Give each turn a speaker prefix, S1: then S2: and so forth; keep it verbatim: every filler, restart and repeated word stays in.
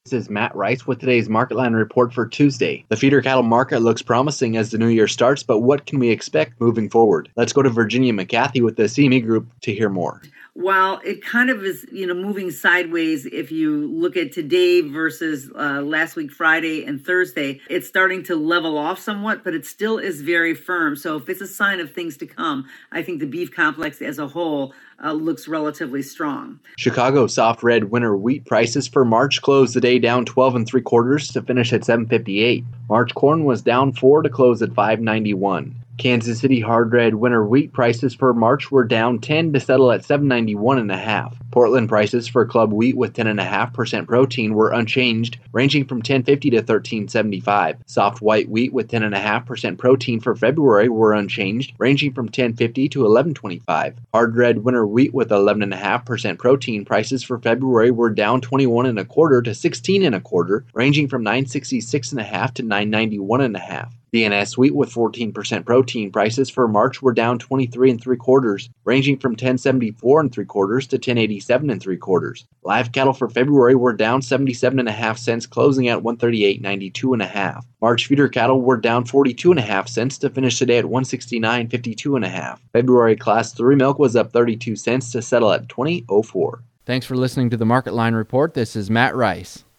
S1: This is Matt Rice with today's Market Line report for Tuesday. The feeder cattle market looks promising as the new year starts, but what can we expect moving forward? Let's go to Virginia McCarthy with the C M E Group to hear more.
S2: While it kind of is, you know, moving sideways, if you look at today versus uh, last week, Friday and Thursday, it's starting to level off somewhat, but it still is very firm. So if it's a sign of things to come, I think the beef complex as a whole uh, looks relatively strong.
S1: Chicago soft red winter wheat prices for March closed the day down twelve and three quarters to finish at seven fifty-eight. March corn was down four to close at five ninety-one. Kansas City hard red winter wheat prices for March were down ten to settle at seven ninety-one and a half. Portland prices for club wheat with ten point five percent protein were unchanged, ranging from ten fifty to thirteen seventy-five. Soft white wheat with ten point five percent protein for February were unchanged, ranging from ten fifty to eleven twenty-five. Hard red winter wheat with eleven point five percent protein prices for February were down twenty-one and a quarter to sixteen and a quarter, ranging from nine sixty-six and a half to nine ninety-one and a half. D N S wheat with fourteen percent protein prices for March were down twenty-three and three quarters, ranging from ten seventy-four and three quarters to ten eighty-seven and three quarters. Live cattle for February were down seventy-seven and a half cents, closing at one thirty-eight ninety-two and a half. March feeder cattle were down forty-two and a half cents to finish today at one sixty-nine fifty-two and a half. February class three milk was up thirty-two cents to settle at twenty oh four.
S3: Thanks for listening to the Market Line report. This is Matt Rice.